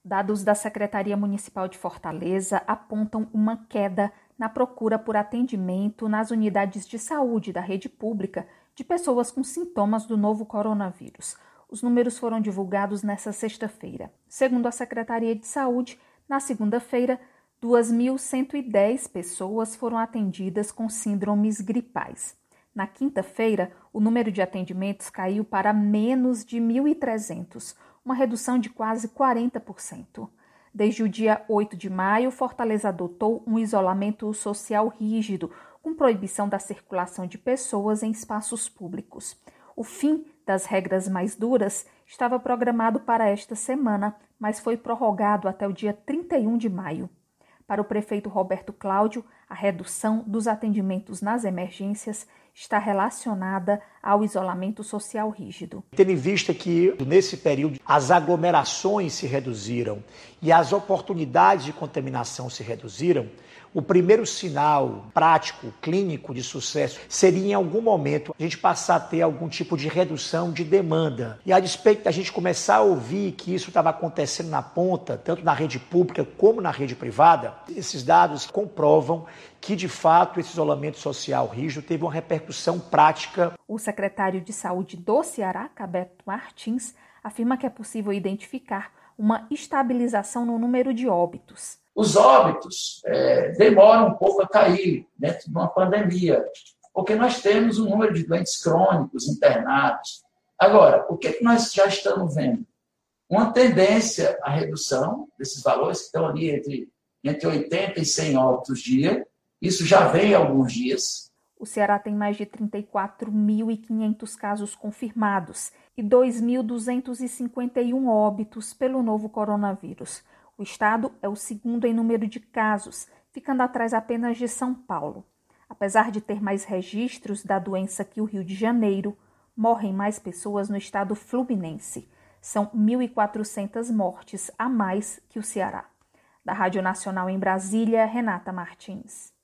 Dados da Secretaria Municipal de Fortaleza apontam uma queda na procura por atendimento nas unidades de saúde da rede pública de pessoas com sintomas do novo coronavírus. Os números foram divulgados nesta sexta-feira. Segundo a Secretaria de Saúde, na segunda-feira, 2.110 pessoas foram atendidas com síndromes gripais. Na quinta-feira, o número de atendimentos caiu para menos de 1.300, uma redução de quase 40%. Desde o dia 8 de maio, Fortaleza adotou um isolamento social rígido, com proibição da circulação de pessoas em espaços públicos. O fim das regras mais duras estava programado para esta semana, mas foi prorrogado até o dia 31 de maio. Para o prefeito Roberto Cláudio, a redução dos atendimentos nas emergências está relacionada ao isolamento social rígido. Tendo em vista que, nesse período, as aglomerações se reduziram e as oportunidades de contaminação se reduziram, o primeiro sinal prático, clínico de sucesso seria em algum momento a gente passar a ter algum tipo de redução de demanda. E a despeito da gente começar a ouvir que isso estava acontecendo na ponta, tanto na rede pública como na rede privada, esses dados comprovam que, de fato, esse isolamento social rígido teve uma repercussão prática. O secretário de Saúde do Ceará, Cabeto Martins, afirma que é possível identificar uma estabilização no número de óbitos. Os óbitos demoram um pouco a cair dentro de uma pandemia, porque nós temos um número de doentes crônicos internados. Agora, o que nós já estamos vendo? Uma tendência à redução desses valores que estão ali entre 80 e 100 óbitos dia. Isso já vem há alguns dias. O Ceará tem mais de 34.500 casos confirmados e 2.251 óbitos pelo novo coronavírus. O estado é o segundo em número de casos, ficando atrás apenas de São Paulo. Apesar de ter mais registros da doença que o Rio de Janeiro, morrem mais pessoas no estado fluminense. São 1.400 mortes a mais que o Ceará. Da Rádio Nacional em Brasília, Renata Martins.